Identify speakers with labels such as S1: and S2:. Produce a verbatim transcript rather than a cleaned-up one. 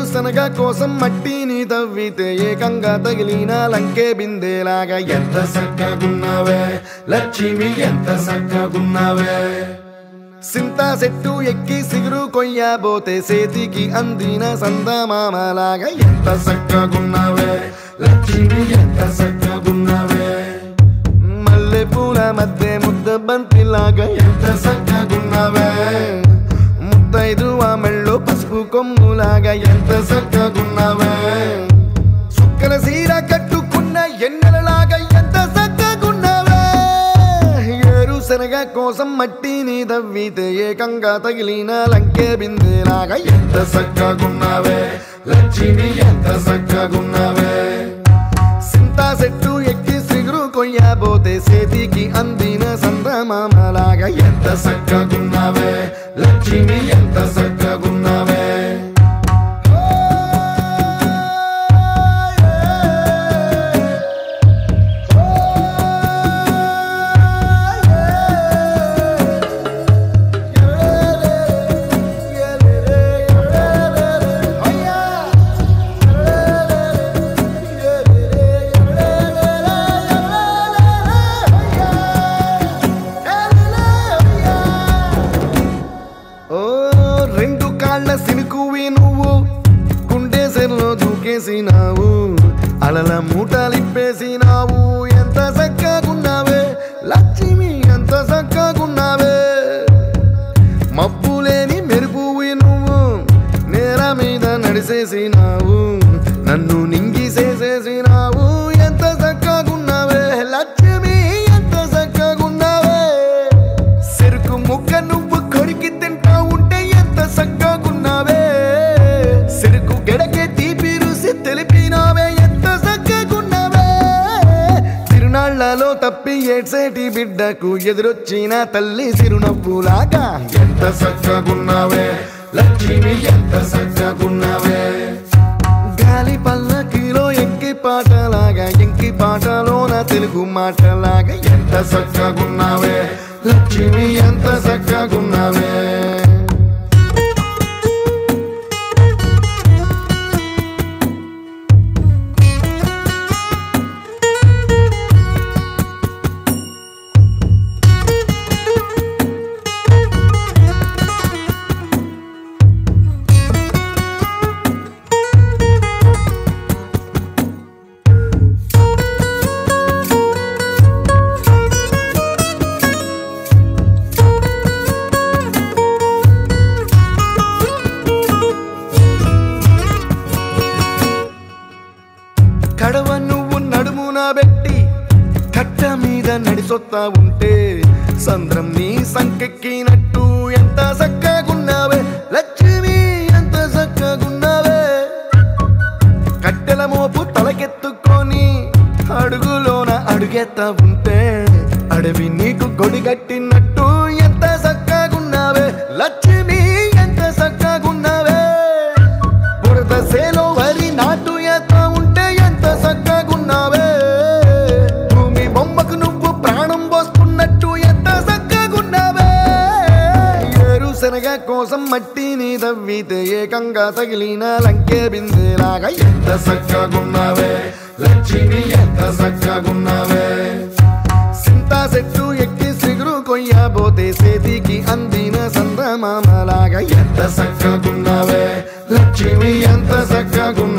S1: శనగ కోసం మట్టిని తవ్వితే ఏకంగా తగిలిన లంకే బిందెలాగా ఎంత సక్కగున్నావే లక్ష్మి ఎంత సక్కగున్నావే సింతా చెట్టు ఎక్కి సిగురు కొయ్యబోతే చేతికి అందిన సందమామలాగా ఎంత సక్కగున్నావే లక్ష్మి ఎంత సక్కగున్నావే మల్లె పూల మధ్య ముద్ద బంతిలాగా ఎంత సక్కగున్నావే ముద్దైదు ఆ మెళ్ళో పసుపు కొమ్ములాగా ఎంత సక్కగున్నావే సుక్కల సీర కట్టుకున్న ఎన్నెలలాగా ఎంత సక్కగున్నావే ఏరు శనగ కోసం మట్టిని తవ్వితే ఏకంగా తగిలిన లంకే బిందెలాగా ఎంత సక్కగున్నావే లక్ష్మి ఎంత సక్కగున్నావే సింతా చెట్టు ఎక్కి సిగురు కొయ్యబోతే చేతికి అందిన సందమామలాగా ఎంత సక్కగున్నావే లక్ష్మి ఎంత సక్కగున్నావే రెండు కాళ్ళ సినుకువి నువ్వు గుండె సెల్లో దూకేసినావు అలల మూటలిప్పేసినావు ఎంత చక్కగున్నావే లక్ష్మి ఎంత చక్కగున్నావే మబ్బు లేని మెరుపువి నువ్వు నేల మీద నడిసేసినావు నన్ను నింగిసేసేసినావు ఎంత చక్కగున్నావే లక్ష్మి ఎంత చక్కగున్నావే చెరుకు ముక్క నువ్వు కొరికి తింటా ఉంటే ఎంత సక్కగున్నావే చెరుకు గెడకే తీపి రుసి తెలిపినావే ఎంత సక్కగున్నావే తిరునాళ్లలో తప్పి ఏడ్సేటి బిడ్డకు ఎదురొచ్చిన తల్లి చిరునవ్వులాగా ఎంత సక్కగున్నావే లక్ష్మి ఎంత సక్కగున్నావే గాలి పల్లకిలో ఎంకి పాటలాగా ఎంకి పాటలోన తెలుగు మాటలాగా ఎంత సక్కగున్నావే లక్ష్మి ఎంత సక్కగున్నావే కడవ నువ్వు నడుమున పెట్టి కట్ట మీద నడిసొత్తా ఉంటే సంద్రం నీ సంకెక్కినట్టు ఎంత సక్కగున్నావే లక్ష్మి ఎంత సక్కగున్నావే కట్టెల మోపు తలకెత్తుకొని అడుగులోన అడుగెత్తా ఉంటే అడవి నీకు గొడిగట్టినట్టు ఎంత సక్కగున్నావే లక్ష్మి ఎంత సక్కగున్నావే బురద సేలో వరి నాటు ఎత్తా ఉంటే ఎంత సక్కగున్నావే భూమి బొమ్మకు నువ్వు ప్రాణం పోస్తున్నట్టు ఎంత సక్కగున్నావే ఏరు శనగ కోసం మట్టిని తవ్వితే ఏకంగా తగిలిన లంకే బిందెలాగా ఎంత సక్కగున్నావే లక్ష్మి ఎంత సక్కగున్నావే సింతా చెట్టు ఎక్కి సిగురు కొయ్యబోతే చేతికి అందిన సందమామలాగా ఎంత సక్కగున్నావే లక్ష్మి ఎంత సక్కగున్నావే